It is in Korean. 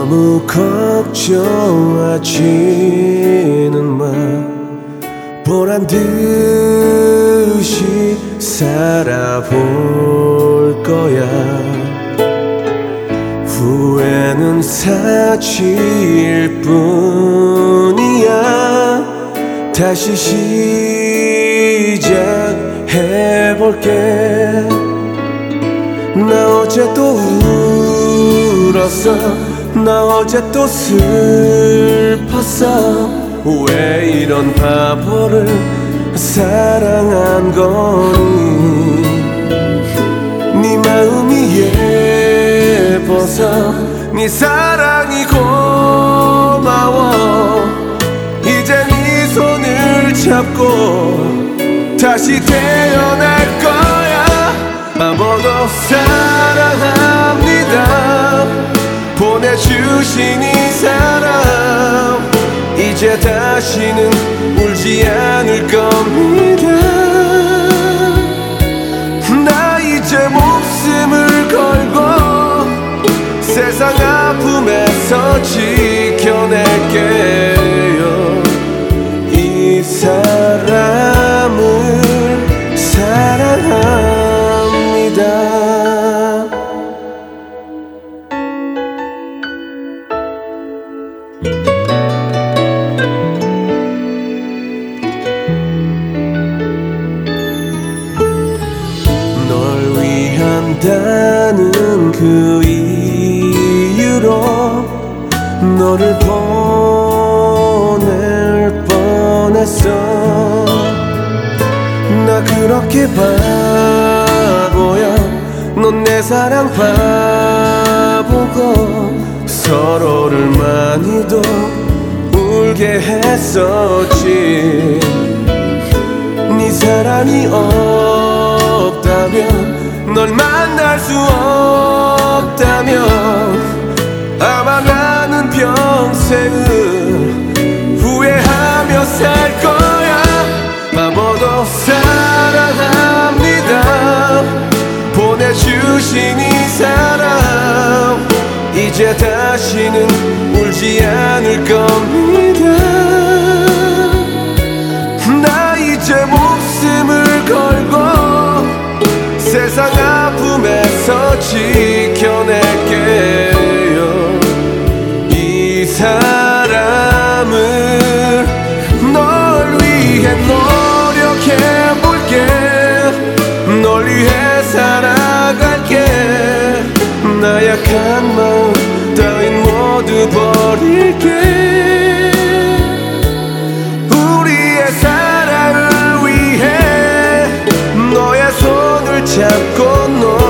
너무 걱정하지는 마. 보란 듯이 살아볼 거야. 후회는 사치일 뿐이야. 다시 시작해볼게. 나 어제 또 울었어. 나 어제 또 슬펐어. 왜 이런 바보를 사랑한 거니. 네 마음이 예뻐서 네 사랑이 고마워. 이제 네 손을 잡고 다시 태어날 거야. 바보도 사랑합니다. 보내주신 이 사람 이제 다시는 울지 않을 겁니다. 나 이제 목숨을 걸고 세상 아픔에서 지켜낼게요. 이 사람을 사랑합니다. 한다는 그 이유로 너를 보낼 뻔했어. 나 그렇게 바보야. 넌 내 사랑 바보고 서로를 많이도 울게 했었지. 네 사랑이 없다면 널 만날 수 없다면 아마 나는 평생을 후회하며 살 거야. 바보도 사랑합니다. 보내주신 이 사람 이제 다시는 울지 않을 겁니다. 나 이제 목숨을 걸고 세상 아픔에서 지켜낼게요. 이 사람을 널 위해 노력해볼게. 널 위해 살아갈게. 나약한 마음 따윈 모두 버릴게. 우리의 사랑을 위해 너의 손을 잡고